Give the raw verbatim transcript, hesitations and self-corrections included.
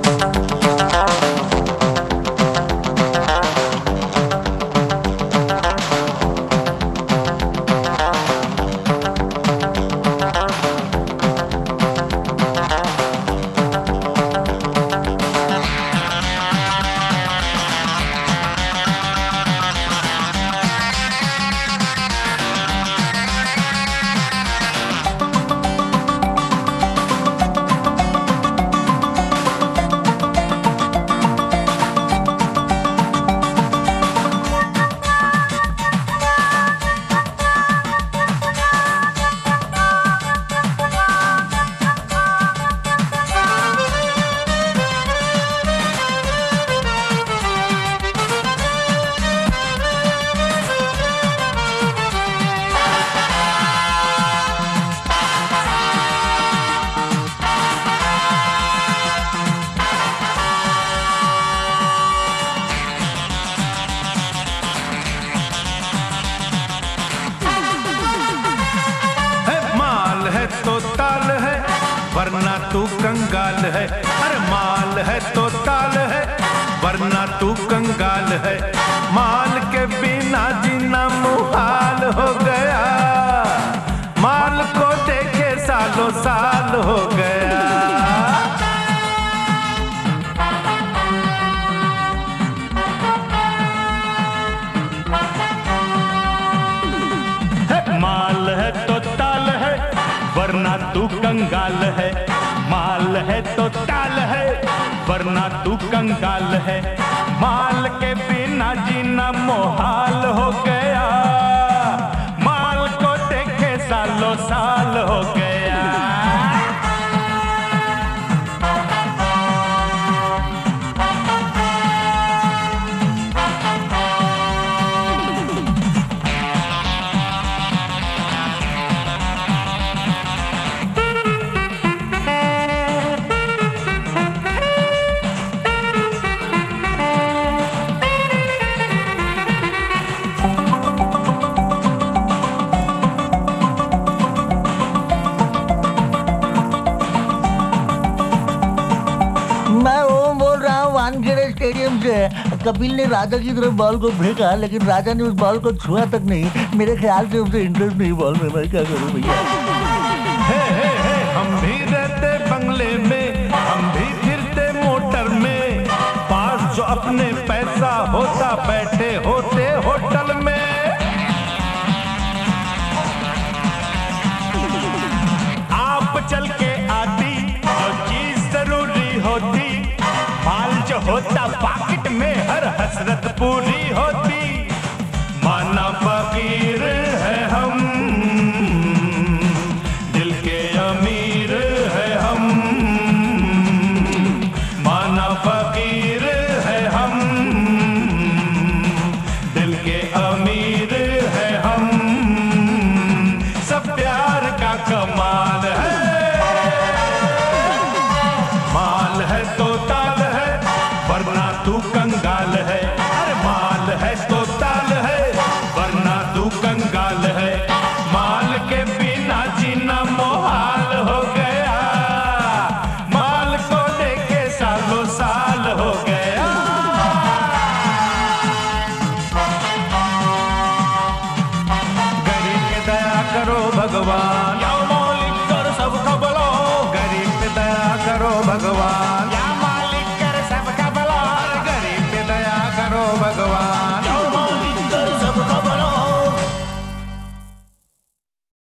वरना तू कंगाल है। अरे माल है तो ताल है, वरना तू कंगाल है। माल के बिना जीना मुहाल हो गया, माल को देखे सालों साल हो गया। माल है तो ताल है, वरना तू कंगाल है। माल है तो ताल है, वरना तू कंगाल है। माल के बिना जीना मोहाल हो गया, माल को देखे सालों साल हो गया। स्टेडियम से कपिल ने राजा की तरफ बॉल को फेंका, लेकिन राजा ने उस बॉल को छुआ तक नहीं। मेरे ख्याल से उसे इंटरेस्ट नहीं बॉल में। मैं क्या करूं भैया? हे हे हे हम भी रहते बंगले में, हम भी फिरते मोटर में, पास जो अपने पैसा होता बैठे होते होटल में। आप चल के आती जो चीज जरूरी होती, माल जो होता पॉकेट में, हर हसरत पूरी होती। माना फकीर है हम, दिल के अमीर है हम। माना फकीर है हम, दिल के अमीर है हम। सब प्यार का कमाल है। माल है तो ताल है, वरना तू कंगाल है। अरे माल है तो ताल है, वरना तू कंगाल है। माल के बिना जीना मोहाल हो गया, माल को देखे सालों साल हो गया। गरीब के दया करो भगवान, या मौलिक कर सब खबलो। गरीब पे दया करो भगवान, या मालिक कर सब का भला। गरीब पे दया करो भगवान।